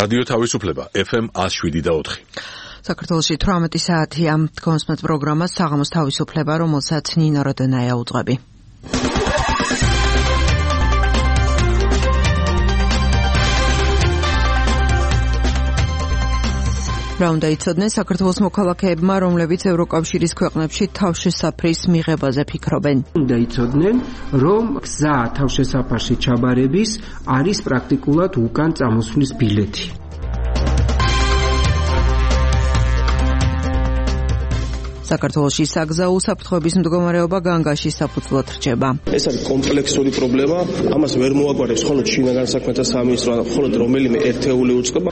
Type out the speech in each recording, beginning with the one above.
რადიო თავისუფლება FM 107.4. საქართველოში 18 საათია კონსმეთ პროგრამა საღამოს თავისუფლება, რომელსაც ნინო როდენაია უძღვები. რა უნდა იცოდნენ საქართველოს მოქალაქეებმა, რომლებიც ევროკავშირის ქვეყნებში თავშესაფრის მიღებაზე ფიქრობენ? უნდა იცოდნენ, რომ გზა თავშესაფარში ჩაბარების არის პრაქტიკულად უკან წამოსვლის ბილეთი. საქართველოში საგზაო უსაფრთხოების მდგომარეობა განგაში საფუძვლად რჩება. ეს არის კომპლექსური პრობლემა, ამას ვერ მოაგვარებს მხოლოდ შინაგან საქმეთა სამინისტრო, მხოლოდ რომელიმე ერთეული უწყება.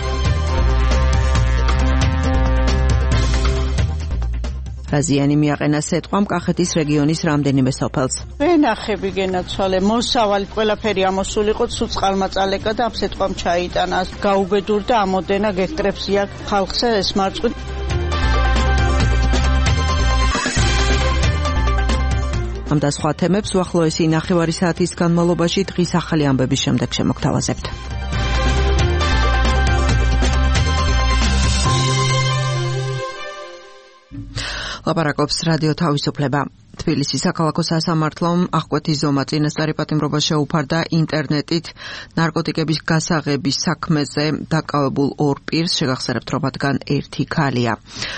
რაზიანი მიაყენა სეტყვამ კახეთის რეგიონის რამდენიმე სოფელს. ვენახები გენაცვალე, მოსავალი ყველაფერი ამოსულიყო, ცუდ წყალმაწალეკა და ამ სეტყვამ ჩაიტანა. გაუბედურდა ამოდენა გექტრებს იქ ხალხზე ეს მარწყვი. ამ და სხვა თემებს უახლოესი 9 საათის განმავლობაში დღის ახალი ამბების შემდეგ შემოგთავაზებთ. ლაპარაკობს რადიო თავისუფლება. თბილისის საქალაქო სასამართლომ აღკვეთის ზომა წინასწარი პატიმრობას შეუფარდა ინტერნეტით ნარკოტიკების გასაღების საქმეზე დაკავებულ ორ პირს, შეგახსენებთ, რომ მათგან ერთი ქალია.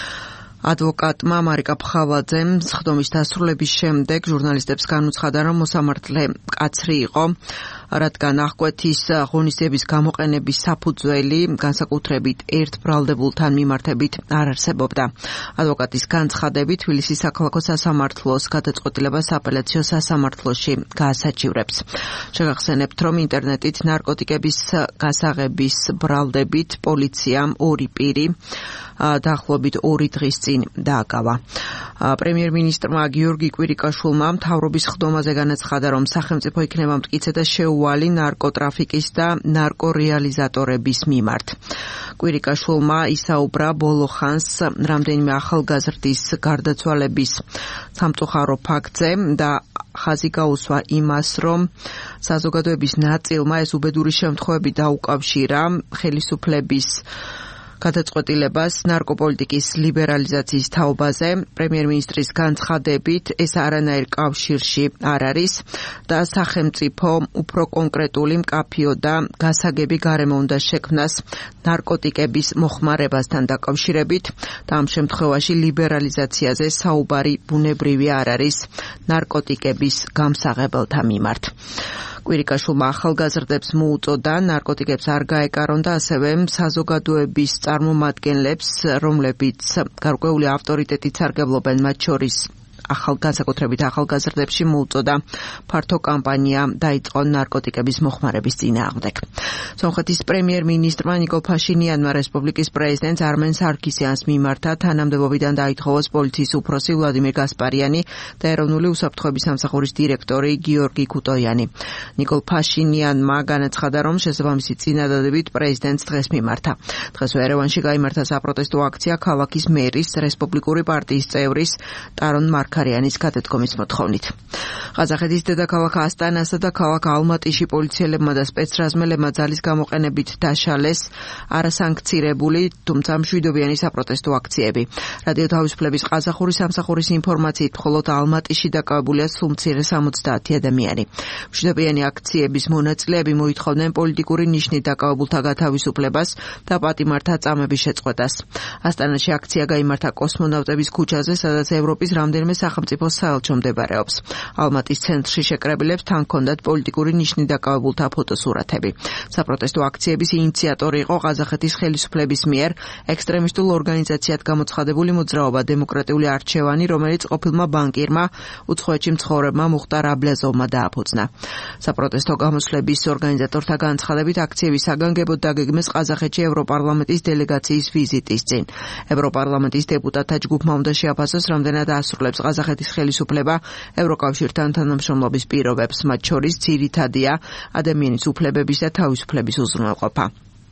ადვოკატმა მარიკა ფხავაძემ სხდომის დასრულების შემდეგ ჟურნალისტებს განუცხადა, რომ მოსამართლე მკაცრი იყო, რადგან აღკვეთის ღონისძიების გამოყენების საფუძველი განსაკუთრებით ერთ ბრალდებულთან მიმართებით არ არსებობდა. ადვოკატის განცხადებით თბილისის საქალაქო სასამართლოს გადაწყვეტილება სააპელაციო სასამართლოში გაასაჩივრებს. შეგახსენებთ, რომ ინტერნეტით ნარკოტიკების გასაღების ბრალდებით პოლიციამ ორი პირი დაახლოებით 2 დღის წინ დააკავა. პრემიერ-მინისტრმა გიორგი კვირიკაშვილმა მთავრობის ხდომაზე განაცხადა, რომ სახელმწიფო იქნება მტკიცე და შეუვალი ნარკოტრაფიკის და ნარკორეალიზატორების მიმართ. კვირიკაშვილმა ისაუბრა ბოლო ხანს რამდენიმე ახალგაზრდის გარდაცვალების სამწუხარო ფაქტზე და ხაზი გაუსვა იმას, რომ საზოგადოების ნაწილმა ეს უბედური შემთხვევები დაუკავშირა ხელისუფლების გადაწყვეტილებას ნარკოპოლიტიკის ლიბერალიზაციის თაობაზე. პრემიერ-მინისტრის განცხადებით ეს არანაირ კავშირში არ არის და სახელმწიფო უფრო კონკრეტული მკაფიო და გასაგები გარემო უნდა შექმნას ნარკოტიკების მოხმარებასთან დაკავშირებით და ამ შემთხვევაში ლიბერალიზაციაზე საუბარი ბუნებრივი არ არის ნარკოტიკების გამსაღებელთა მიმართ. კვირიკაშვილმა ახალგაზრდებს მოუწოდა ნარკოტიკებს არ გაეკარონ და ასევე საზოგადოების წარმომადგენლებს, რომლებიც გარკვეული ავტორიტეტით სარგებლობენ, მათ შორის განსაკუთრებით ახალგაზრდებში მოუწოდა ფართო კამპანია დაიწყონ ნარკოტიკების მოხმარების წინააღმდეგ. სომხეთის პრემიერ-მინისტრმა ნიკოლ ფაშინიანმა რესპუბლიკის პრეზიდენტს არმენ სარქისიანს მიმართა თანამდებობიდან დაითხოვოს პოლიციის უფროსი ვლადიმერ გასპარიანი და ეროვნული უსაფრთხოების სამსახურის დირექტორი გიორგი ქუტოიანი. ნიკოლ ფაშინიანმა განაცხადა, რომ შესაბამისი წინადადებით პრეზიდენტს დღეს მიმართა. დღესვე ერევანში გაიმართა საპროტესტო აქცია ქალაქის მერის, რესპუბლიკური პარტიის წევრის ტარონ მარქარიანის გადადგომის მოთხოვნით. ყაზახეთის დედაქალაქ ასტანასა და ქალაქ ალმატიში პოლიციელებმა და სპეცრაზმელებმა ძალის გამოყენებით დაშალეს არასანქცირებული, თუმცა მშვიდობიანი საპროტესტო აქციები. რადიო თავისუფლების ყაზახური სამსახურის ინფორმაციით მხოლოდ ალმატიში დაკავებულია სულ მცირე 70 ადამიანი. მშვიდობიანი აქციების მონაწილეები მოითხოვდნენ პოლიტიკური ნიშნით დაკავებულთა გათავისუფლებას და პატიმართა წამების შეწყვეტას. ასტანაში აქცია გაიმართა კოსმონავტების ქუჩაზე, სადაც ევროპის რამდენიმე სახელმწიფო საელჩო მდებარეობს. ალმატის ცენტრში შეკრებილებს თან ჰქონდათ პოლიტიკური ნიშნით დაკავებულთა ფოტოსურათები. საპროტესტო აქციების ინიციატორი იყო ყაზახეთის ხელისუფლების მიერ ექსტრემისტულ ორგანიზაციად გამოცხადებული მოძრაობა დემოკრატიული არჩევანი, რომელიც ყოფილმა ბანკირმა უცხოეთში მცხოვრებმა მუხტარ აბლეზოვმა დააფუძნა. საპროტესტო გამოსვლების ორგანიზატორთა განცხადებით აქციების საგანგებოდ დაგეგმეს ყაზახეთში ევროპარლამენტის დელეგაციის ვიზიტის წინ. ევროპარლამენტის დეპუტატთა ჯგუფმა უნდა შეაფასოს, რამდენად ასრულებს ყაზახეთის ხელისუფლება ევროკავშირთან თანამშრომლობის პირობებს, მათ შორის ძირითადია ადამიანის უფლებების და თავისუფლების უზრუნველყოფა.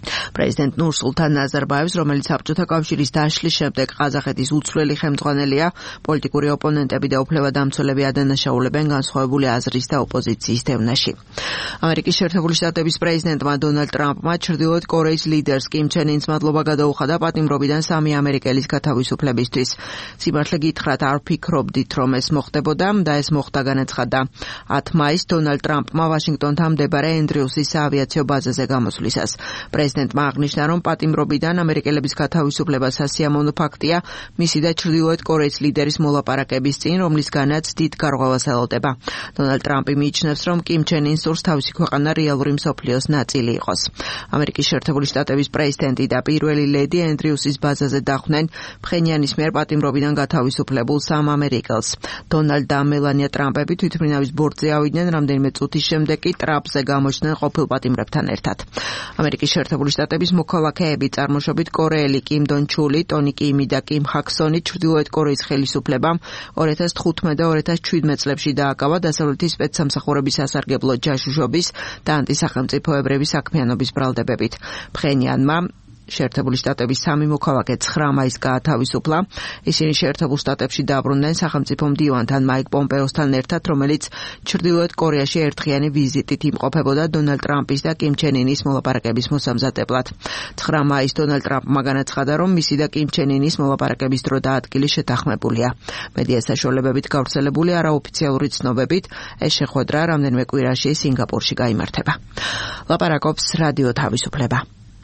პრეზიდენტ ნურსულთან ნაზარბაევს, რომელიც საბჭოთა კავშირის დაშლის შემდეგ ყაზახეთის უცვლელი ხელმძღვანელია, პოლიტიკური ოპონენტები და უფლებადამცველები ადანაშაულებენ განსხვავებული აზრის და ოპოზიციის დევნაში. ამერიკის შეერთებული შტატების პრეზიდენტმა დონალდ ტრამპმა ჩრდილოეთ კორეის ლიდერს კიმ ჩენ ინს მადლობა გადაუხადა პატიმრობიდან 3 ამერიკელის გათავისუფლებისთვის. სიმართლე გითხრათ, არ ვფიქრობდით, რომ ეს მოხდებოდა და ეს მოხდა, განაცხადა. 10 მაისს დონალდ ტრამპმა ვაშინგტონთან მდებარე ენდრიუსის საავიაციო ბაზაზე გამოსვლისას. პრეზიდენტმა აღნიშნა, რომ პატიმრობიდან ამერიკელების გათავისუფლება სასიამოვნო ფაქტია მისი და ჩრდილოეთ კორეის ლიდერის მოლაპარაკების წინ, რომლისგანაც დიდ გარღვევას ელოდება. დონალდ ტრამპი მიიჩნევს, რომ კიმ ჩენ ინს სურს თავისი ქვეყანა რეალური მსოფლიოს ნაწილი იყოს. ამერიკის შეერთებული შტატების პრეზიდენტი და პირველი ლედი ენდრიუსის ბაზაზე დახვნენ ფხენიანის მიერ პატიმრობიდან გათავისუფლებულ 3 ამერიკელს. დონალდ და მელანია ტრამპები თვითმფრინავის ბორტზე ავიდნენ, რამდენიმე წუთის შემდეგ კი ტრაპზე გამოჩნდნენ ყოფილ პატიმრებთან ერთად. ამერიკის შეერთებული შტატების მოქალაქეები წარმოშობით კორეელი კიმ დონ ჩული, ტონი კიმი და კიმ ჰაქსონი ჩრდილოეთ კორეის ხელისუფლებამ 2015 და 2017 წლებში დააკავა დასავლეთის სპეცსამსახურების სასარგებლო ჯაშუშობის და ანტისახელმწიფოებრივი საქმიანობის ბრალდებებით. ფხენიანმა შეერთებული შტატების 3 მოქალაქე 9 მაისს გაათავისუფლა. ისინი შეერთებულ შტატებში დაბრუნდნენ სახელმწიფო მდივანთან მაიკ პომპეოსთან ერთად, რომელიც ჩრდილოეთ კორეაში ერთხიანი ვიზიტით იმყოფებოდა დონალდ ტრამპის და კიმ ჩენ ინის მოლაპარაკების მოსამზადებლად. 9 მაისს დონალდ ტრამპმა განაცხადა, რომ მისი და კიმ ჩენ ინის მოლაპარაკების დრო და ადგილი შეთანხმებულია. მედიას საშუალებებით გავრცელებული არაოფიციალური ცნობებით, ეს შეხვედრა რამდენიმე კვირაში სინგაპურში გაიმართება. ლაპარაკობს რადიო თავისუფლება.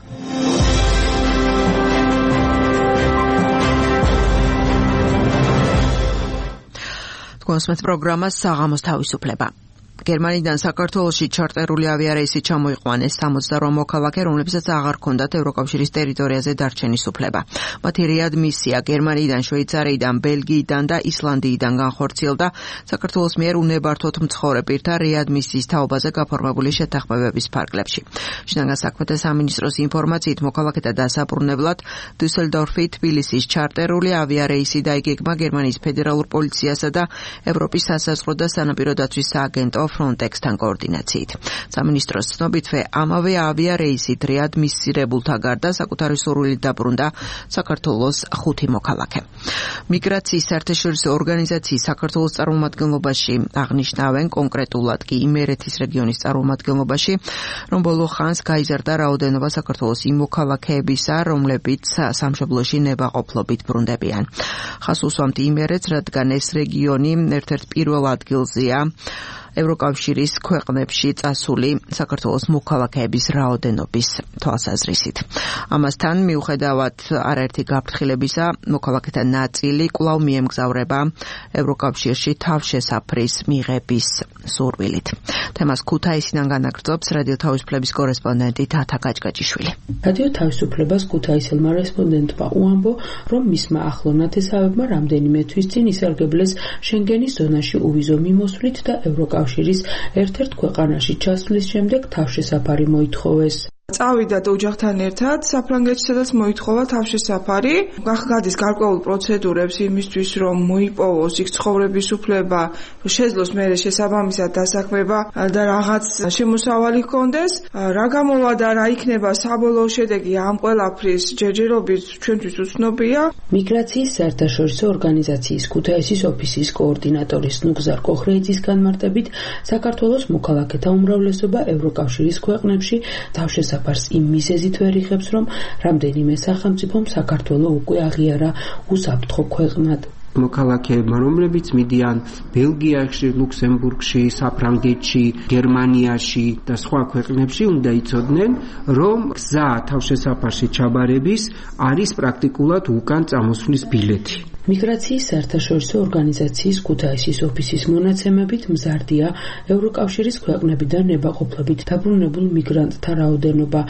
კონსმეთ პროგრამას საღამოს თავისუფლება. გერმანიდან საქართველოში ჩარტერული ავიარეისი ჩამოიყვანეს 68 მოქალაქე, რომლებსაც აღარ ჰქონდათ ევროკავშირის ტერიტორიაზე დარჩენის უფლება. მათი რეადმისია გერმანიიდან, შვეიცარიიდან, ბელგიიდან და ისლანდიიდან განხორციელდა საქართველოს მიერ უნებართვოდ მცხოვრე პირთა რეადმისიის თაობაზე გაფორმებული შეთანხმებების ფარგლებში. შინაგან საქმეთა სამინისტროს ინფორმაციით, მოქალაქეთა დასაბრუნებლად დუსელდორფი, თბილისის ჩარტერული ავიარეისი დაიგეგმა გერმანიის ფედერალურ პოლიციასა და ევროპის სასაზღვრო და სანაპირო დაცვის სააგენტო Frontex-თან კოორდინაციით. სამინისტროს ცნობითვე ამავე ავიარეისით რეადმისირებულთა გარდა საკუთარი სურვილით დაბრუნდა საქართველოს 5 მოქალაქე. მიგრაციის საერთაშორისო ორგანიზაციის საქართველოს წარმომადგენლობაში აღნიშნავენ, კონკრეტულად კი იმერეთის რეგიონის წარმომადგენლობაში, რომ ბოლო ხანს გაიზარდა რაოდენობა საქართველოს იმ მოქალაქეებისა, რომლებიც სამშობლოში ნებაყოფლობით ბრუნდებიან. ხას უსვამთ იმერეთს, რადგან ეს რეგიონი ერთ-ერთ პირველ ადგილზეა ევროკავშირის ქვეყნებში წასული საქართველოს მოქალაქეების რაოდენობის თვალსაზრისით. ამასთან მიუხედავად არაერთი გაფრთხილებისა, მოქალაქეთა ნაწილი კვლავ მიემგზავრება ევროკავშირში თავშესაფრის მიღების სურვილით. თემას ქუთაისიდან განაგრძობს რადიო თავისუფლების კორესპონდენტი თათა გაჭგაჭიშვილი. რადიო თავისუფლებას ქუთაისელმა რესპონდენტმა უამბო, რომ მისმა ახლო ნათესავებმა რამდენიმე თვის წინ ისარგებლეს შენგენის ზონაში უვიზო მიმოსვლით და ევროკავშირის ერთ-ერთ ქვეყანაში ჩასვლის შემდეგ თავშესაფარი მოითხოვეს. წავიდათ ოჯახთან ერთად საფრანგეთში, სადაც მოითხოვა თავშესაფარი. გადის გარკვეულ პროცედურებს იმისთვის, რომ მოიპოვოს იქ ცხოვრების უფლება, შეძლოს მერე შესაბამისად დასაქმება და რაღაც შემოსავალი ჰქონდეს. რა გამოვა და რა იქნება საბოლოო შედეგი ამ ყველაფრის ჯერჯერობით ჩვენთვის უცნობია. მიგრაციის საერთაშორისო ორგანიზაციის ქუთაისის ოფისის კოორდინატორის ნუგზარ კოხრეიძის განმარტებით, საქართველოს მოქალაქეთა უმრავლესობა ევროკავშირის ქვეყნებში თავშესაფარს იმ მიზეზით ვერ იღებს, რომ რამდენიმე სახელმწიფომ საქართველოს უკვე აღიარა უსაფრთხო ქვეყნად. მოქალაქეებმა, რომლებიც მიდიან ბელგიაში, ლუქსემბურგში, საფრანგეთში, გერმანიაში და სხვა ქვეყნებში, უნდა იცოდნენ, რომ გზა თავშესაფარში ჩაბარების არის პრაქტიკულად უკან წამოსვლის ბილეთი. მიგრაციის საერთაშორისო ორგანიზაციის ქუთაისის ოფისის მონაცემებით მზარდია ევროკავშირის ქვეყნებიდან ნებაყოფლობით დაბრუნებულ მიგრანტთა რაოდენობა.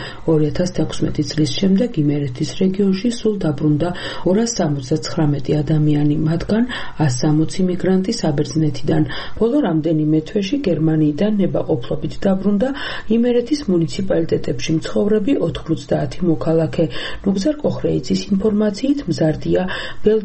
2016 წლის შემდეგ იმერეთის რეგიონში სულ დაბრუნდა 279 ადამიანი, მათგან 160 მიგრანტი საბერძნეთიდან. ბოლო რამდენიმე თვეში გერმანიიდან ნებაყოფლობით დაბრუნდა იმერეთის მუნიციპალიტეტებში მცხოვრები 90 მოქალაქე. ნუგზარ კოხრეიძის ინფორმაციით მზარდია ბელგიიდან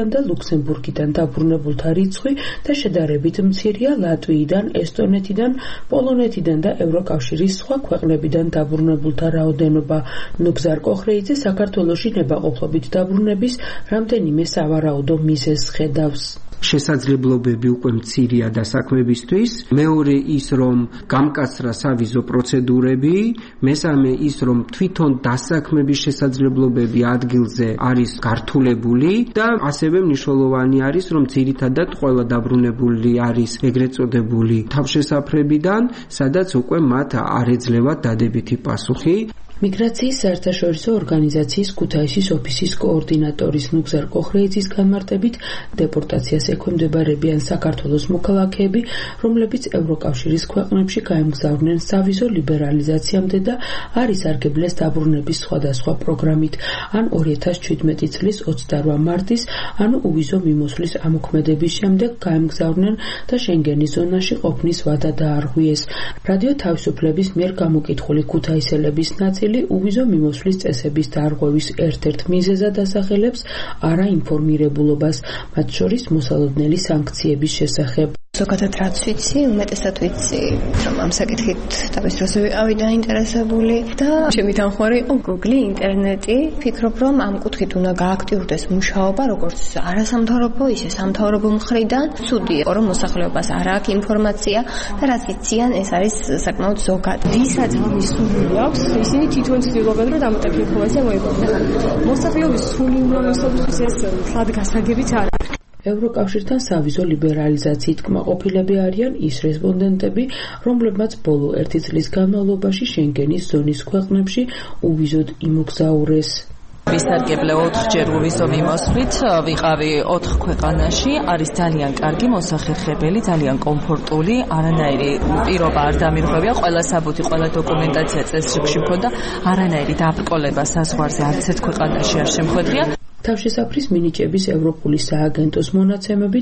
და ლუქსემბურგიდან დაბრუნებულთა რიცხვი და შედარებით მცირეა ლატვიიდან, ესტონეთიდან, პოლონეთიდან და ევროკავშირის სხვა ქვეყნებიდან დაბრუნებულთა რაოდენობა. ნუგზარ კოხრეიძე საქართველოში ნებაყოფლობით დაბრუნების რამდენიმე სავარაუდო მიზეზს ხედავს. შესაძლებლობები უკვე მცირეა დასაქმებისთვის, მეორე ის რომ გამკაცრა სავიზო პროცედურები, მესამე ის რომ თვითონ დასაქმების შესაძლებლობები ადგილზე არის გართულებული და ასევე მნიშვნელოვანი არის რომ ძირითადად ყველა დაბრუნებული არის ეგრეთ წოდებული თავშესაფრებიდან, სადაც უკვე მათ არ ეძლევათ დადებითი პასუხი. მიგრაციის საერთაშორისო ორგანიზაციის ქუთაისის ოფისის კოორდინატორის ნუგზარ კოხრეიძის განმარტებით დეპორტაციას ექვემდებარებიან საქართველოს მოქალაქეები, რომლებიც ევროკავშირის ქვეყნებში გაემგზავრნენ სავიზო ლიბერალიზაციამდე და არ ისარგებლეს დაბრუნების სხვადასხვა პროგრამით, ან 2017 წლის 28 მარტის, ანუ უვიზო მიმოსვლის ამოქმედების შემდეგ გაემგზავრნენ და შენგენის ზონაში ყოფნის ვადა დაარღვიეს. რადიო თავისუფლების მიერ გამოკითხული ქუთაისელების ნაწილი უვიზო მიმოსვლის წესების დარღვევის ერთ-ერთ მიზეზად ასახელებს არაინფორმირებულობას, მათ შორის მოსალოდნელი სანქციების შესახებ. ზოგადად რაც ვიცი, უმეტესად ვიცი, რომ ამ საკითხით თავის დროზე ვიყავი დაინტერესებული და ჩემი თანხმოვანი იყო Google, ინტერნეტი. ვფიქრობ, რომ ამ კუთხით უნდა გააქტიურდეს მუშაობა, როგორც არასამთავრობო, ისე სამთავრობო მხრიდან. ცუდი იყო, რომ მოსახლეობას არ აქვს ინფორმაცია და რაც იციან, ეს არის საკმაოდ ზოგად. ვისაც ამის სული აქვს, ისინი თვითონ ცდილობენ, რომ დამატებითი ინფორმაცია მოიპოვონ. მოსახლეობის სული უმრავლესობისთვის ეს ხლად გასაგებიც არ არის. ევროკავშირთან სავიზო ლიბერალიზაციით კმაყოფილები არიან ის რესპონდენტები, რომლებმაც ბოლო 1 წლის განმავლობაში შენგენის ზონის ქვეყნებში უვიზოდ იმოგზაურეს. ვისარგებლე 4-ჯერ უვიზო მიმოსვლით, ვიყავი 4 ქვეყანაში, არის ძალიან კარგი, მოსახერხებელი, ძალიან კომფორტული, არანაირი პირობა არ დამირღვევია, ყველა საბუთი, ყველა დოკუმენტაცია წესრიგში მქონდა, არანაირი დაბრკოლება საზღვარზე არც ერთ ქვეყანაში არ შემხვედრია. თავშესაფრის მინიჭების ევროპული სააგენტოს მონაცემებით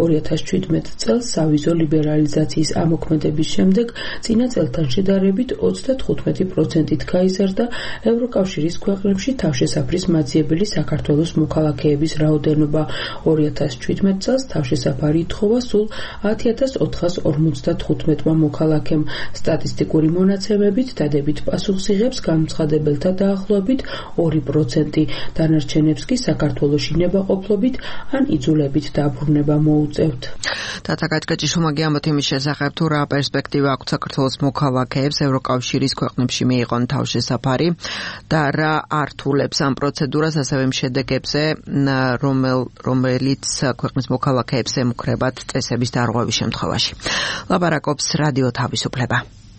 2017 წელს სავიზო ლიბერალიზაციის ამოქმედების შემდეგ წინა წელთან შედარებით 35%-ით გაიზარდა ევროკავშირის ქვეყნებში თავშესაფრის მაძიებელი საქართველოს მოქალაქეების რაოდენობა. 2017 წელს თავშესაფარი ითხოვა სულ 10,455 მოქალაქემ. სტატისტიკური მონაცემებით დადებით პასუხს იღებს განუცხადებელთა დაახლოებით 2%, დანარჩენებს კი საქართველოში ნებაყოფლობით ან იძულებით დაბრუნება მოუწევთ. Tata Kaczkaci შუმაგი ამბობთ იმის შესახებ, თუ რა პერსპექტივა აქვს საქართველოს მოქალაქეებს ევროკავშირის ქვეყნებში მიიღონ თავშესაფარი და რა ართულებს ამ პროცედურას, ასევე შედეგებზე, რომელიც ქვეყნის მოქალაქეებს ემუქრებათ წესების დარღვევის შემთხვევაში. ლაპარაკობს რადიო თავისუფლება.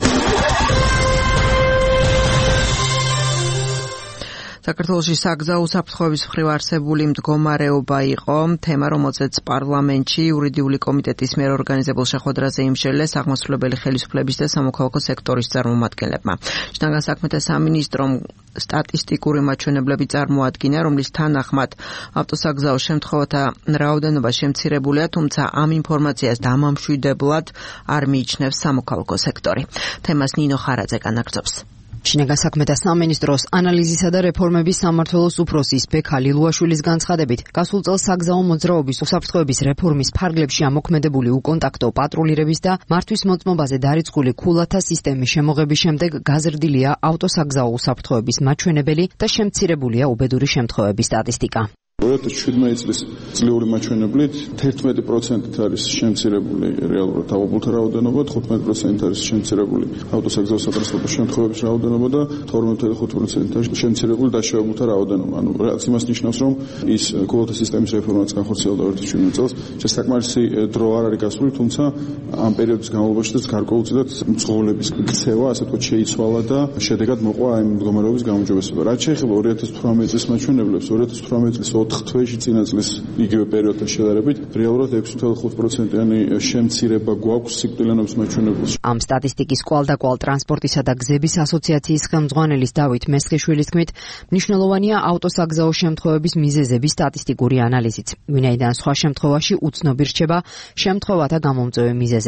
საქართველოში საგზაო უსაფრთხოების მხრივ არსებული მდგომარეობა იყო თემა, რომელზეც პარლამენტში იურიდიული კომიტეტის მიერ ორგანიზებულ შეხვედრაზე იმსჯელეს აღმასრულებელი ხელისუფლების და სამოქალაქო სექტორის წარმომადგენლებმა. შინაგან საქმეთა სამინისტრომ სტატისტიკური მაჩვენებლები წარმოადგინა, რომლის თანახმად ავტოსაგზაო შემთხვევათა რაოდენობა შემცირებულია, თუმცა ამ ინფორმაციას დამამშვიდებლად არ მიიჩნევს სამოქალაქო სექტორი. თემას ნინო ხარაძე განაგრძობს. შინაგან საქმეთა სამინისტროს ანალიზისა და რეფორმების სამმართველოს უფროსის ბექალი ლუაშვილის განცხადებით, გასულ წელს საგზაო მოძრაობის უსაფრთხოების რეფორმის ფარგლებში ამოქმედებული უკონტაქტო პატრულირების და მართვის მოწმობაზე დარიცხული ქულათა სისტემის შემოღების შემდეგ გაზრდილია ავტოსაგზაო უსაფრთხოების მაჩვენებელი და შემცირებულია უბედური შემთხვევების სტატისტიკა. 2017 წლის წლიური მაჩვენებლით 11% არის შემცირებული რეალურად დაღუპულთა რაოდენობა, 15% არის შემცირებული ავტოსაგზაო სატრანსპორტო შემთხვევების რაოდენობა და 12.5% შემცირებული დაშავებულთა რაოდენობა. ანუ რაც იმას ნიშნავს, რომ ის ქულათა სისტემის რეფორმაც განხორციელდა 2017 წელს, შესაქმარისი დრო არ არის გასული, თუმცა ამ პერიოდის განმავლობაშიც გარკვეულწილად მძღოლების ქცევა, ასე ვთქვათ, შეიცვალა და შედეგად მოყვა ამ მდგომარეობის გამოჯობესება. რაც შეეხება 2018 წლის მაჩვენებლებს, 2018 წლის 4 თვეში წინა წლის იგივე პერიოდთან შედარებით რეალურად 6.5%-იანი შემცირება გვაქვს სიკვდილიანობის მაჩვენებელში. ამ სტატისტიკის კვალდაკვალ ტრანსპორტისა და გზების ასოციაციის ხელმძღვანელის დავით მესხიშვილის თქმით, მნიშვნელოვანია ავტოსაგზაო შემთხვევების მიზეზების სტატისტიკური ანალიზიც, ვინაიდან სხვა შემთხვევაში უცნობი რჩება შემთხვევათა გამომწვევი მიზეზები.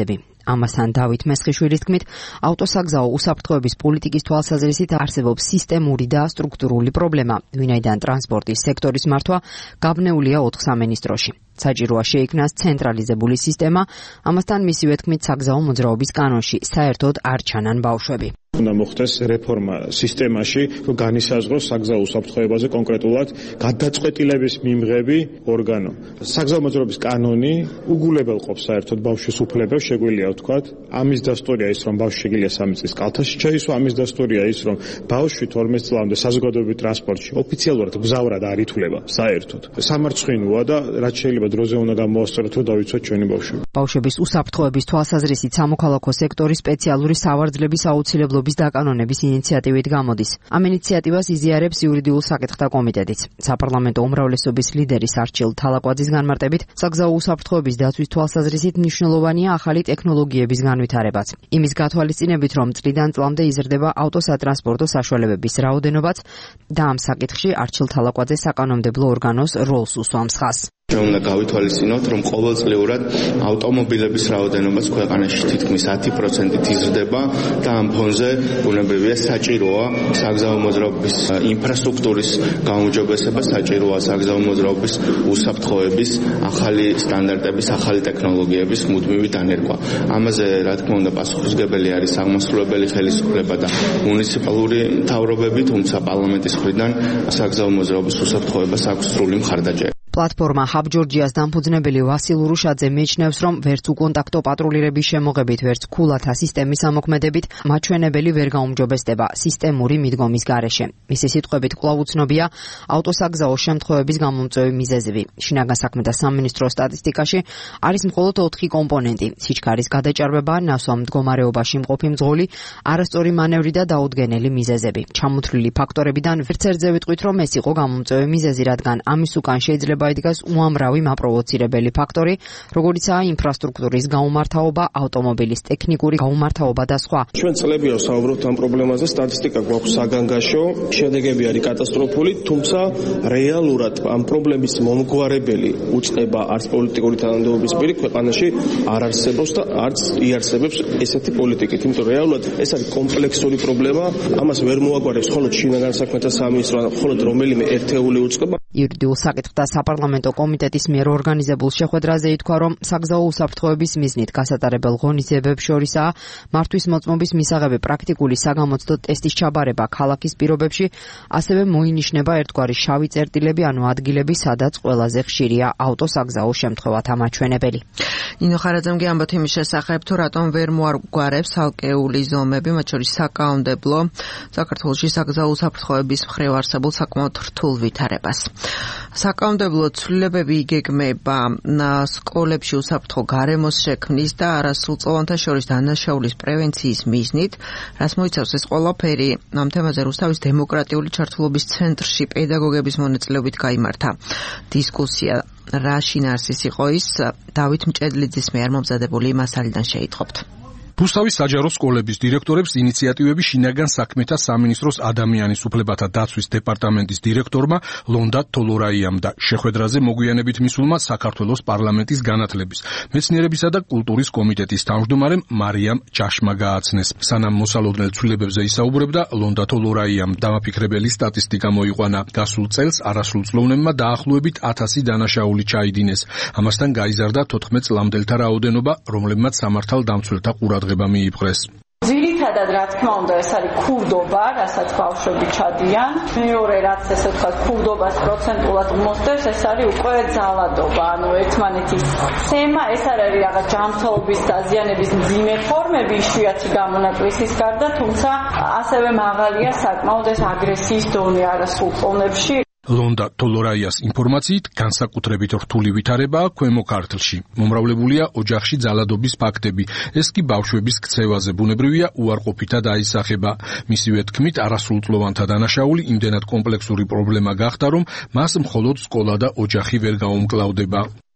ამასთან დავით მესხიშვილის თქმით, ავტოსაგზაო უსაფრთხოების პოლიტიკის თვალსაზრისით არსებობს სისტემური და სტრუქტურული პრობლემა, ვინაიდან ტრანსპორტის სექტორის მართვა გაბნეულია 4 სამინისტროში. საჭიროა შეიქმნას ცენტრალიზებული სისტემა, ამასთან მისივე თქმით საგზაო მოძრაობის კანონში საერთოდ არ ჩანან ბავშვები. უნდა მოხდეს რეფორმა სისტემაში, რომ განისაზღვროს საგზაო უსაფრთხოებაზე კონკრეტულად გადაწყვეტილების მიმღები ორგანო. საგზაო მოძრაობის კანონი უგულებელყოფს საერთოდ ბავშვის უფლებებს, შეგვიძლია ვთქვათ. ამის დასტურია ის, რომ ბავშვი შეგიძლია 3 წლის კალთაში ჩაისვა, ამის დასტურია ის, რომ ბავშვი 12 წლამდე საზოგადოებრივ ტრანსპორტში ოფიციალურად გზავრად არ ითვლება საერთოდ. სამარცხვინოა და რაც შეიძლება დროზე უნდა გამოასწოროთ, რომ დავიცვათ ჩვენი ბავშვები. ბავშვების უსაფრთხოების თვალსაზრისით სამოქალაქო სექტორის სპეციალური სავარძლების აუცილებლობა დაკანონების ინიციატივით გამოდის. ამ ინიციატივას იზიარებს იურიდიულ საკითხთა კომიტეტიც. საპარლამენტო უმრავლესობის ლიდერის არჩილ თალაკვაძის განმარტებით, საგზაო უსაფრთხოების დაცვის თვალსაზრისით მნიშვნელოვანია ახალი ტექნოლოგიების განვითარებაც. იმის გათვალისწინებით, რომ წლიდან წლამდე იზრდება ავტოსატრანსპორტო საშუალებების რაოდენობაც და ამ საკითხში არჩილ თალაკვაძე საკანონმდებლო ორგანოს როლს უსვამს ხაზს. უნდა გავითვალისწინოთ, რომ ყოველწლიურად ავტომობილების რაოდენობაც ქვეყანაში თითქმის 10%-ით იზრდება და ამ ფონზე ბუნებრივია საჭიროა საგზაო მოძრაობის ინფრასტრუქტურის გაუმჯობესება, საჭიროა საგზაო მოძრაობის უსაფრთხოების ახალი სტანდარტების, ახალი ტექნოლოგიების მუდმივი დანერგვა. ამაზე, რა თქმა უნდა, პასუხისმგებელი არის აღმასრულებელი ხელისუფლება და მუნიციპალური მთავრობები, თუმცა პარლამენტის მხრიდან საგზაო მოძრაობის უსაფრთხოებას აქვს სრული მხარდაჭერა. პლატფორმა Hub Georgias დამფუძნებელი ვასილ რუშაძე მიიჩნევს, რომ ვერც უკონტაქტო პატრულირების შემოღებით, ვერც ქულათა სისტემის ამოქმედებით მაჩვენებელი ვერ გაუმჯობესდება სისტემური მიდგომის გარეშე. მისი სიტყვებით კვლავ უცნობია ავტოსაგზაო შემთხვევების გამომწვევი მიზეზები. შინაგან საქმეთა სამინისტროს სტატისტიკაში არის მხოლოდ 4 კომპონენტი: სიჩქარის გადაჭარბება, ნასვა მდგომარეობაში მყოფი მძღოლი, არასწორი მანევრი და დაუდგენელი მიზეზები. ჩამოთვლილი ფაქტორებიდან ვერც ერთზე ვიტყვით, რომ ეს იყო გამომწვევი მიზეზი, რადგან ამის უკან შეიძლება იდგას უამრავი მაპროვოცირებელი ფაქტორი, როგორიცაა ინფრასტრუქტურის გაუმართავობა, ავტომობილის ტექნიკური გაუმართავობა და სხვა. ჩვენ წლებია ვსაუბრობთ ამ პრობლემაზე, სტატისტიკა გვაქვს საგანგაშო, შედეგები არის კატასტროფული, თუმცა რეალურად ამ პრობლემის მომგვარებელი უწყება არც პოლიტიკური თანამდებობის პირი ქვეყანაში არ არსებობს და არც იარსებებს ესეთი პოლიტიკით. იმიტომ რეალურად ეს არის კომპლექსური პრობლემა, ამას ვერ მოაგვარებს მხოლოდ შინაგან საქმეთა სამინისტრო, მხოლოდ რომელიმე ერთეული უწყება. იურიდიულ საკითხთა საპარლამენტო კომიტეტის მიერ ორგანიზებულ შეხვედრაზე ითქვა, რომ საგზაო უსაფრთხოების მიზნით გასატარებელ ღონისძიებებს შორისაა მართვის მოწმობის მისაღები პრაქტიკული საგამოცდო ტესტის ჩაბარება ქალაქის პირობებში, ასევე მოინიშნება ერთგვარი შავი წერტილები, ანუ ადგილები, სადაც ყველაზე ხშირია ავტოსაგზაო შემთხვევათა მაჩვენებელი. ნინო ხარაძემ ამბობთ იმის შესახებ, თუ რატომ ვერ მოაგვარებს ალკეული ზომები, მათ შორის საკანონმდებლო საქართველოში საგზაო უსაფრთხოების მხრივ არსებულ საკმაოდ რთულ ვითარებას. საკანონმდებლო ცვლილებები იგეგმება სკოლებში უსაფრთხო გარემოს შექმნის და არასრულწლოვანთა შორის დანაშაულის პრევენციის მიზნით, რაც მოიცავს ეს ყველაფერი. ამ თემაზე რუსთავის დემოკრატიული ჩართულობის ცენტრში პედაგოგების მონაწილეობით გაიმართა დისკუსია. რა შინაარსის იყო ის, დავით მჭედლიძის მიერ მომზადებული მასალიდან შეიტყობთ. რუსთავის საჯარო სკოლების დირექტორებს ინიციატივები შინაგან საქმეთა სამინისტროს ადამიანის უფლებათა დაცვის დეპარტამენტის დირექტორმა ლონდა თოლორაიამ და შეხვედრაზე მოგვიანებით მისულმა საქართველოს პარლამენტის განათლების, მეცნიერებისა და კულტურის კომიტეტის თავმჯდომარემ მარიამ ჭაშმა გააცნეს. სანამ მოსალოდნელ ცვლილებებზე ისაუბრებდა, ლონდა თოლორაიამ დამაფიქრებელი სტატისტიკა მოიყვანა. გასულ წელს არასრულწლოვნებმა დაახლოებით 1000 დანაშაული ჩაიდინეს. ამასთან გაიზარდა 14 წლამდელთა რაოდენობა, რომლებმაც სამართალ დამცველთა ყურადღება მიიპყრეს. ძირითადად რა თქმა უნდა ეს არის ქურდობა, რასაც ბავშვები ჩადიან. მეორე რაც ესე ვთქვათ, ქურდობას პროცენტულად მოსდევს, ეს არის უკვე ძალადობა, ანუ ერთმანეთის თემა, ეს არ არის რაღაც ჯანმრთელობის დაზიანების მძიმე ფორმები, იშვიათი გამონაკლისის გარდა, თუმცა ასევე მაღალია საკმაოდ ეს აგრესიის დონე არასრულწლოვნებში. ლონდა თოლორაიას ინფორმაციით, განსაკუთრებით რთული ვითარებაა ქვემო ქართლში. მომრავლებულია ოჯახში ძალადობის ფაქტები. ეს კი ბავშვების ქცევაზე ბუნებრივია უარყოფითად აისახება. მისივე თქმით, არასრულწლოვანთა დანაშაული იმდენად კომპლექსური პრობლემა გახდა, რომ მას მხოლოდ სკოლა და ოჯახი ვერ გაუმკლავდება.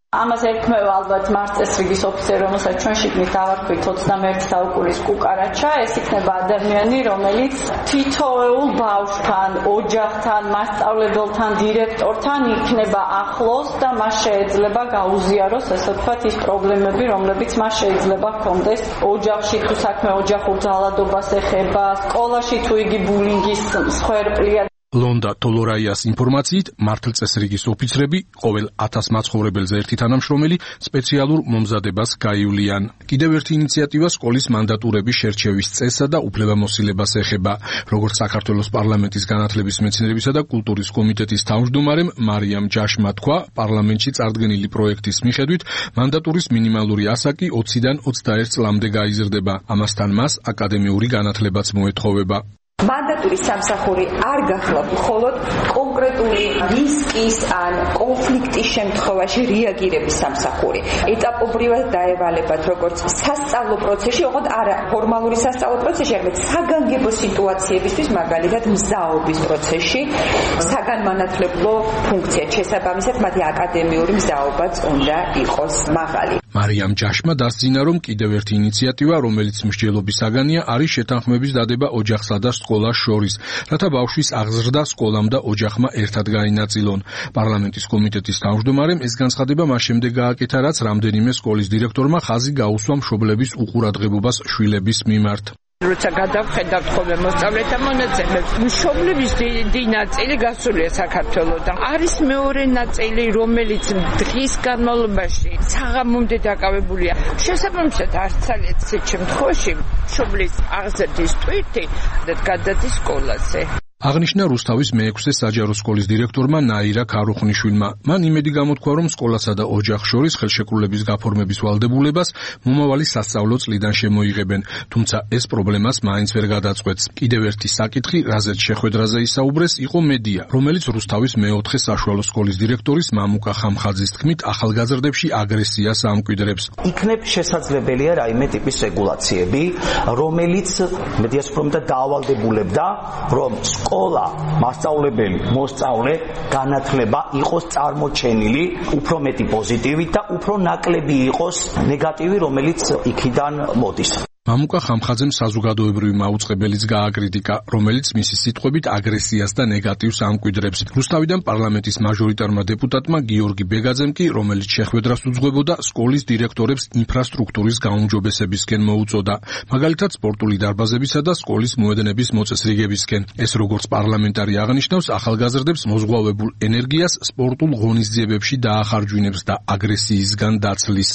ამას ერქმევა ალბათ მარწესრიგის ოფიცერი, რომელსაც ჩვენ შიგნით დავარქვით 21 საუკუნის კუკარაჩა, ეს იქნება ადამიანი, რომელიც თითოეულ ბავშვთან, ოჯახთან, მასწავლებელთან, დირექტორთან იქნება ახლოს და მას შეეძლება გაუზიაროს, ასე ვთქვათ, ის პრობლემები, რომლებიც მას შეიძლება ჰქონდეს ოჯახში, თუ საქმე ოჯახურ ძალადობას ეხება, სკოლაში თუ იგი ბულინგის მსხვერპლია. ლონდა თოლორაიას ინფორმაციით, მართლწესრიგის ოფიცრები ყოველ 1000 მაცხოვრებელზე ერთი თანამშრომელი სპეციალურ მომზადებას გაივლიან. კიდევ ერთი ინიციატივა სკოლის მანდატურების შერჩევის წესსა და უფლებამოსილებას ეხება. როგორც საქართველოს პარლამენტის განათლების, მეცნიერებისა და კულტურის კომიტეტის თავმჯდომარემ მარიამ ჯაშმა თქვა, პარლამენტში წარდგენილი პროექტის მიხედვით მანდატურის მინიმალური ასაკი 20-დან 21 წლამდე გაიზრდება. ამასთან მას აკადემიური განათლებაც მოეთხოვება. მანდატურის სამსახური არ გახლა მხოლოდ კონკრეტული რისკის ან კონფლიქტის შემთხვევაში რეაგირების სამსახური. ეტაპობრივად დაევალებათ როგორც სასწავლო პროცესში, ოღონდ არა ფორმალური სასწავლო პროცესში, არამედ საგანგებო სიტუაციებისთვის, მაგალითად მზაობის პროცესში, საგანმანათლებლო ფუნქციად შესაბამისად მათი აკადემიური მზაობაც უნდა იყოს მაღალი. მარიამ ჯაშმა დასძინა, რომ კიდევ ერთი ინიციატივა, რომელიც მსჯელობის საგანია, არის შეთანხმების დადება ოჯახსა და სკოლას შორის, რათა ბავშვის აღზრდა სკოლამ და ოჯახმა ერთად გაინაწილონ. პარლამენტის კომიტეტის თავმჯდომარემ ეს განცხადება მას შემდეგ გააკეთა, რაც რამდენიმე სკოლის დირექტორმა ხაზი გაუსვა მშობლების უყურადღებობას შვილების მიმართ. როცა გადავხედავთ ხოლმე მოსწავლეთა მონაცემებს, მშობლების დიდი ნაწილი გასულია საქართველოდან. არის მეორე ნაწილი, რომელიც დღის განმავლობაში საღამომდე დაკავებულია. შესაბამისად, არც ერთ შემთხვევაში მშობლის აღზრდის ტვირთი გადადის სკოლაზე. აღნიშნა რუსთავის მე-6 საჯარო სკოლის დირექტორმა ნაირა ქარუხნიშვილმა. მან იმედი გამოთქვა, რომ სკოლასა და ოჯახს შორის ხელშეკრულების გაფორმების ვალდებულებას მომავალი სასწავლო წლიდან შემოიღებენ, თუმცა ეს პრობლემას მაინც ვერ გადაწყვეტს. კიდევ ერთი საკითხი, რაზეც შეხვედრაზე ისაუბრეს, იყო მედია, რომელიც რუსთავის მე-4 საშუალო სკოლის დირექტორის მამუკა ხამხაძის თქმით, ახალგაზრდებში აგრესიას ამკვიდრებს. იქნებ შესაძლებელია რაიმე ტიპის რეგულაციები, რომელიც მედიას პრომდა დაავალდებულებდა, რომ სკოლა, მასწავლებელი, მოსწავლე, განათლება იყოს წარმოჩენილი უფრო მეტი პოზიტივით და უფრო ნაკლები იყოს ნეგატივი, რომელიც იქიდან მოდის. მამუკა ხამხაძემ საზოგადოებრივი მაუწყებელიც გააკრიტიკა, რომელიც მისი სიტყვებით აგრესიას და ნეგატივს ამკვიდრებს. რუსთავიდან პარლამენტის მაჟორიტარმა დეპუტატმა გიორგი ბეგაძემ კი, რომელიც შეხვედრას უძღვებოდა, სკოლის დირექტორებს ინფრასტრუქტურის გაუმჯობესებისკენ მოუწოდა, მაგალითად სპორტული დარბაზებისა და სკოლის მოედნების მოწესრიგებისკენ. ეს როგორც პარლამენტარი აღნიშნავს, ახალგაზრდებს მოზღვავებულ ენერგიას სპორტულ ღონისძიებებში დაახარჯვინებს და აგრესიისგან დაცლის.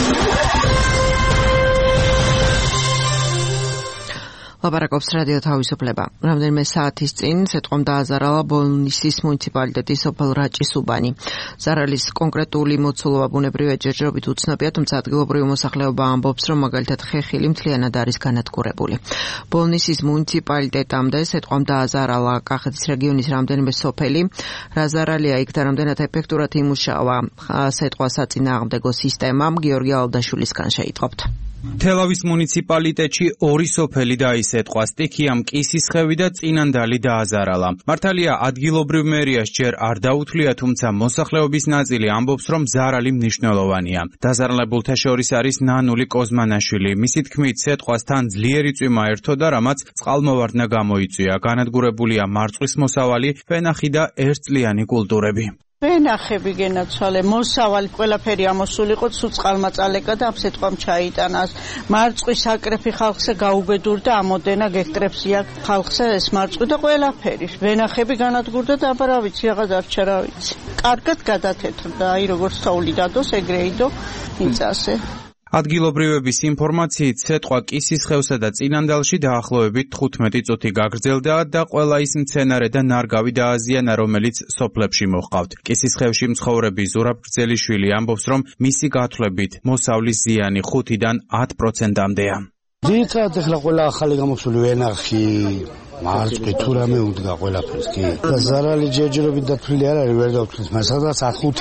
ლაპარაკობს რადიო თავისუფლება. რამდენიმე საათის წინ სიტყვამ დააზარალა ბოლნისის მუნიციპალიტეტის სოფელ რაჭის-უბანი. ზარალის კონკრეტული მოცულობა ბუნებრივი ჯერჯერობით უცნობია, თუმცა ადგილობრივი მოსახლეობა ამბობს, რომ მაგალითად ხეხილი მთლიანად არის განადგურებული. ბოლნისის მუნიციპალიტეტამდე სიტყვამ დააზარალა კახეთის რეგიონის რამდენიმე სოფელი. რა ზარალია იქ და რამდენად ეფექტურად იმუშავა სიტყვა საწინააღმდეგო სისტემამ, გიორგი ალდაშვილისგან შეიტყობთ. თელავის მუნიციპალიტეტში ორი სოფელი დაისეტყვა, სტიქიამ კისისხევი და წინანდალი დააზარალა. მართალია ადგილობრივ მერიას ჯერ არ დაუთვლია, თუმცა მოსახლეობის ნაწილი ამბობს, რომ ზარალი მნიშვნელოვანია. დაზარალებულთა შორის არის ნანული კოზმანაშვილი. მისი თქმით, სეტყვასთან ძლიერი წვიმა ერთოდა, რამაც წყალმოვარდნა გამოიწვია. განადგურებულია მარწყვის მოსავალი, ვენახი და ერთწლიანი კულტურები. ვენახები გენაცვალე, მოსავალი ყველაფერი ამოსული იყო, ცუდ წყალმაწალეკა და ამ სიტყვამ ჩაიტანას. მარწყვის აკრეფი ხალხზე გაუბედურდა, ამოდენა გექტრებსია ხალხზე ეს მარწყვი და ყველაფერი. ვენახები განადგურდა და აბა რა ვიცი, რაღაც არჩა რა ვიცი. კარგად გადათეთრდა, აი როგორც თოვლი დადოს, ეგრე იდო იწასე. ადგილობრივების ინფორმაციით, სეტყვა კისისხევსა და წინანდალში დაახლოებით 15 წუთი გაგრძელდა და ყველა ის მცენარე და ნარგავი დააზიანა, რომელიც სოფლებში მოჰყავთ. კისისხევში მცხოვრები ზურაბ გრძელიშვილი ამბობს, რომ მისი გათვლებით მოსავლის ზიანი 5-დან 10%-მდეა. ძირითადად ახლა ყველა ახალი გამოსული ვენახი მარწყი თუ რამე უდგა ყველაფერს კი და ზარალი ჯერჯერობით დათვლილი არ არის ვერ დავთვლის მაგრამ სადღაც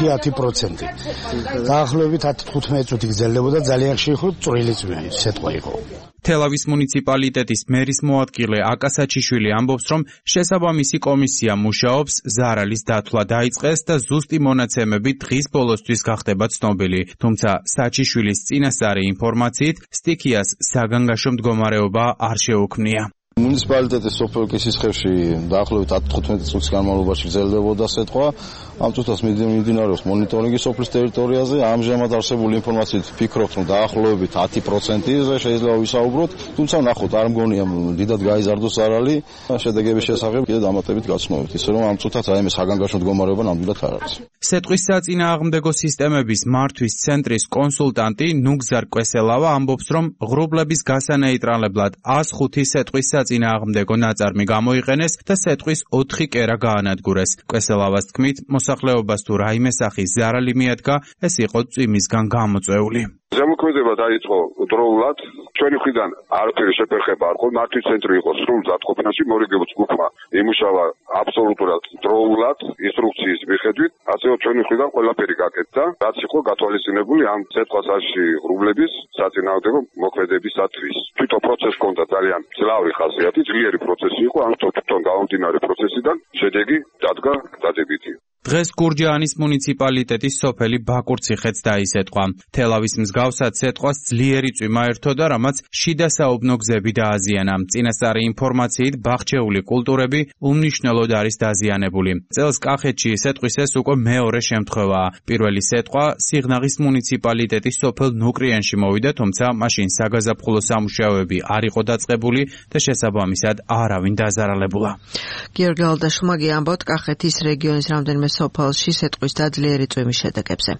5-10%. დაახლოებით 10-15 წუთი გრძელდებოდა ძალიან ხშირი ხო წვრილი სიტყვა იყო. თელავის მუნიციპალიტეტის მერის მოადგილე აკა საჩიშვილი ამბობს, რომ შესაბამისი კომისია მუშაობს, ზარალის დათვლა დაიწყეს და ზუსტი მონაცემები დღის ბოლოსთვის გახდება ცნობილი. თუმცა საჩიშვილის წინასწარი ინფორმაციით სტიქიას საგანგაშო მდგომარეობა არ შეუქმნია. მუნიციპალიტეტის სოფელ კისისხევში დაახლოებით 10-15 წუთის განმავლობაში გრძელდებოდა სიტყვა. ამ წუთას მიმდინარეობს მონიტორინგი სოფლის ტერიტორიაზე. ამჟამად არსებული ინფორმაციით ვფიქრობთ, რომ დაახლოებით 10%-ზე შეიძლება ვისაუბროთ. თუმცა ნახოთ, არ მგონია დიდად გაიზარდოს ზარალი. შედეგების შესახებ კიდევ დამატებით გაცნობთ, ისე რომ ამ წუთას რაიმე საგანგაშო მდგომარეობა ნამდვილად არ არის. სეტყვის საწინააღმდეგო სისტემების მართვის ცენტრის კონსულტანტი ნუგზარ კვესელავა ამბობს, რომ ღრუბლების გასანეიტრალებლად 105 სეტყვის საწინააღმდეგო ნაწარმი გამოიყენეს და სეტყვის 4 კერა გაანადგურეს. კვესელავას თქმით, მოსახლეობას თუ რაიმე სახის ზარალი მიადგა, ეს იყო წვიმისგან გამოწვეული. ზემოქმედება დაიწყო დროულად, ჩვენი მხრიდან არაფერი შეფერხება არ ყო, მართვის ცენტრი იყო სრულ ზაფხობნაში, მორიგებულ ჯგუფმა იმუშავა აბსოლუტურად დროულად, ინსტრუქციის მიხედვით, ასევე ჩვენი მხრიდან ყველაფერი გაკეთდა, რაც იყო გათვალისწინებული ამ სეტყვასაში ღრუბლების საწინააღმდეგო მოქმედებისათვის. თვითონ პროცესი ჰქონდა ძალიან ძლავრი ხასიათი, ძლიერი პროცესი იყო, ამიტომ თვითონ გამომდინარე პროცესიდან შედეგი დადგა დადებითი. დღეს გურჯაანის მუნიციპალიტეტის სოფელი ბაკურციხეც დაისეტყვა. თელავის მსგავსად სეტყვას ძლიერი წვიმა ერთოდა, რამაც შიდა საუბნო გზები დააზიანა. წინასწარი ინფორმაციით ბაღჩეული კულტურები უმნიშვნელოდ არის დაზიანებული. წელს კახეთში სეტყვის ეს უკვე მეორე შემთხვევაა. პირველი სეტყვა სიღნაღის მუნიციპალიტეტის სოფელ ნუკრიანში მოვიდა, თუმცა მაშინ საგაზაფხულო სამუშაოები არ იყო დაწყებული და შესაბამისად არავინ დაზარალებულა. გიორგი ალდაშვილმა ამბობთ კახეთის რეგიონის რამდენიმე სოფელში სეტყვის და ძლიერი წვიმის შედეგებზე.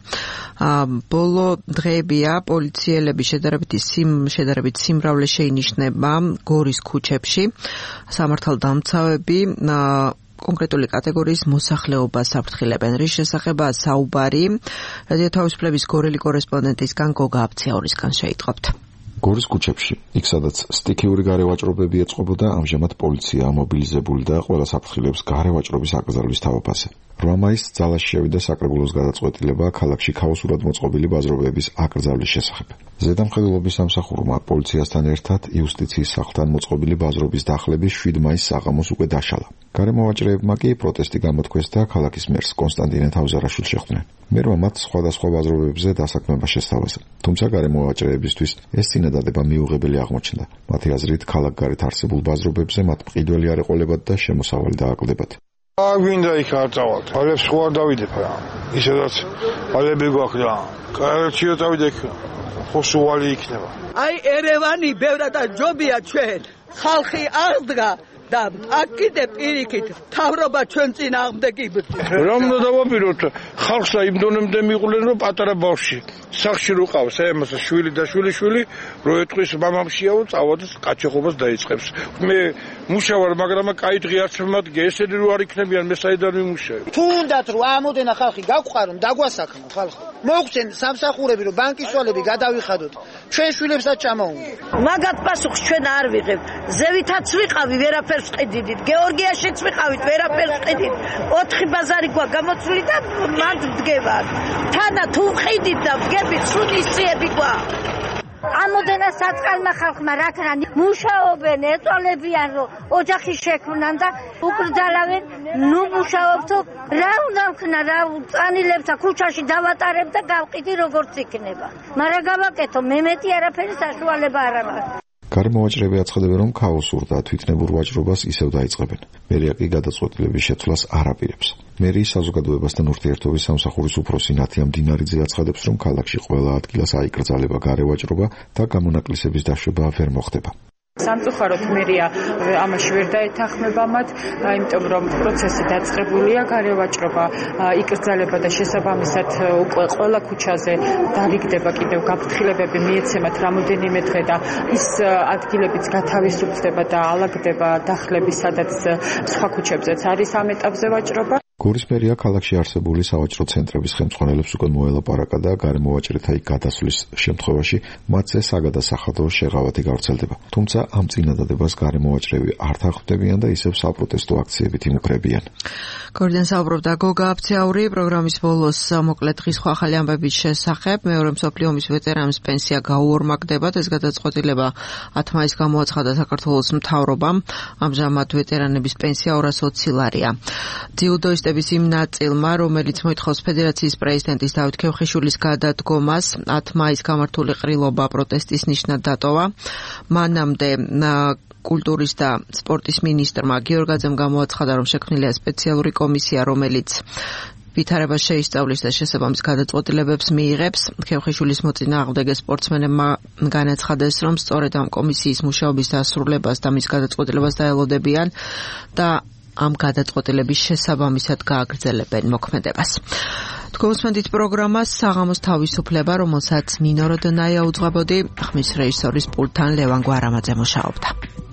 ბოლო დღეებია პოლიციელები შედარებით სიმრავლე შეინიშნება გორის ქუჩებში. სამართალდამცავები კონკრეტული კატეგორიის მოსახლეობას აფრთხილებენ. რის შესახებაა საუბარი? რადიო თავისუფლების გორელი კორესპონდენტისგან გოგა აფციაურისგან შეიტყობთ. გორის ქუჩებში, იქ სადაც სტიქიური გარევაჭრობები ეწყობოდა, ამჟამად პოლიცია მობილიზებული და ყველას აფრთხილებს გარევაჭრობის აკრძალვის თავაფასე. 8 მაისს ძალაში შევიდა საკრებულოს გადაწყვეტილება ქალაქში ქაოსურად მოწყობილი ბაზრობების აკრძალვის შესახებ. ზედამხედველობის სამსახურმა პოლიციასთან ერთად იუსტიციის სახლთან მოწყობილი ბაზრობის დახლების 7 მაისს საღამოს უკვე დაშალა. გარემოვაჭრეებმა კი პროტესტი გამოთქვეს და ქალაქის მერს კონსტანტინე თავზარაშვილს შეხვდნენ. მერმა მათ სხვადასხვა ბაზრობებზე დასაქმება შესთავაზა. თუმცა გარემოვაჭრეებისთვის ეს წინადადება მიუღებელი აღმოჩნდა. მათი აზრით, ქალაქგარეთ არსებულ ბაზრობებზე მათ მყიდველი არ ეყოლებათ და შემოსავალი დააკლებათ. გვინდა იქ არ წავალთ. ალებს ხო არ დავიდებ რა. ისედაც ალები გვაქვს და კარჩიო დავიდე ხო სუვალი იქნება. აი ერევანი ბევრად ჯობია ჩვენ. ხალხი აღდგა და აქ კიდე პირიქით თავრობა ჩვენ წინააღმდეგ იბრძვის. რა უნდა დავაპიროთ? ხალხს იმ დონემდე მიყვლენ რომ პატარა ბავშვი სახში რო ყავს, ამას შვილი და შვილი რო ეტყვის მამამშიაო წავოდეს კაჩეხობას დაიწყებს. მე მუშავარ, მაგრამ კაი დღე არც მომადგე, ესენი რო არ იქნებიან მე საიდან ვიმუშავე. თუნდაც რო ამოდენა ხალხი გაგვყარონ, დაგვასაქმო ხალხო. მოგვცენ სამსახურები რო ბანკისვალები გადავიხადოთ. ჩვენ შვილებსაც ჩამოუნდა. მაგათ პასუხს ჩვენ არ ვიღებ. ზევითაც ვიყავი, ვერაფერს ყიდით. გეორგიაშიც ვიყავით, ვერაფერს ყიდით. 4 ბაზარი გვა გამოცვლი და მაგ დგევარ. თანა თუ ყიდით და ვგებით სუნისიები გვა. ამოდენა საწყალმა ხალხმა რა ქრანი მუშაობენ, ეწოლებიან რომ ოჯახი შექმნან და უკრძალავენ, ნუ მუშაობთო რა უნდა ვქნა, რა წანილებსა ქუჩაში დავატარებ და გავყიდი როგორც იქნება. მაგრამ გავაკეთო, მე მეტი არაფერი საშუალება არ მაქვს. გარემოვაჭრეები აცხადებენ, რომ ქაოსურ და თვითნებურ ვაჭრობას ისევ დაიწყებენ. მერია კი გადაწყვეტილების შეცვლას არ აპირებს. მერიის საზოგადოებასთან ურთიერთობის სამსახურის უფროსი ნათია მდინარიძე აცხადებს, რომ ქალაქში ყველა ადგილას აიკრძალება გარევაჭრობა და გამონაკლისების დაშვება ვერ მოხდება. სამწუხაროდ მერია ამაში ვერ დაეთანხმება მათ, იმიტომ რომ პროცესი დაწყებულია, გარევაჭრობა იკრძალება და შესაბამისად უკვე ყველა ქუჩაზე დარიგდება კიდევ გაფრთხილებები მიეცემათ რამოდენიმე დღე და ის ადგილებიც გათავისუფლდება და ალაგდება დახლები, სადაც სხვა ქუჩებზეც არის ამ ეტაპზე ვაჭრობა. გორის მერია ქალაქში არსებული სავაჭრო ცენტრების ხელმძღვანელებს უკვე მოელაპარაკა და გარემოვაჭრეთა იქ გადასვლის შემთხვევაში მათზე საგადასახადო შეღავათი გავრცელდება. თუმცა ამ წინადადებას გარემოვაჭრები არ თანხმდებიან და ისევ საპროტესტო აქციებით იმუქრებიან. გორიდან საუბრობდა გოგა აფცაური პროგრამის ბოლოს მოკლედ დღის სხვა ახალი ამბების შესახებ. მეორე მსოფლიო ომის ვეტერანის პენსია გაუორმაგდებათ. ეს გადაწყვეტილება 10 მაისს გამოაცხადა საქართველოს მთავრობამ. ამჟამად ვეტერანების პენსია 220 ლარია. ძიუდოისტების იმ ნაწილმა, რომელიც მოითხოვს ფედერაციის პრეზიდენტის დავით ქევხიშვილის გადადგომას, 10 მაისს გამართული ყრილობა პროტესტის ნიშნად დატოვა. მანამდე კულტურის და სპორტის მინისტრმა გიორგაძემ გამოაცხადა, რომ შექმნილია სპეციალური კომისია, რომელიც ვითარებას შეისწავლის და შესაბამის გადაწყვეტილებებს მიიღებს. ქევხიშვილის მოწინააღმდეგე სპორტსმენებმა განაცხადეს, რომ სწორედ ამ კომისიის მუშაობის დასრულებას და მის გადაწყვეტილებას დაელოდებიან და ამ გადაწყვეტილების შესაბამისად გააგრძელებენ მოქმედებას. თქვენსმენდით პროგრამას საღამოს თავისუფლება, რომელსაც ნინო როდნაია უძღვებოდი, ხმის რეჟისორის პულტთან ლევან გვარამაძე მუშაობდა.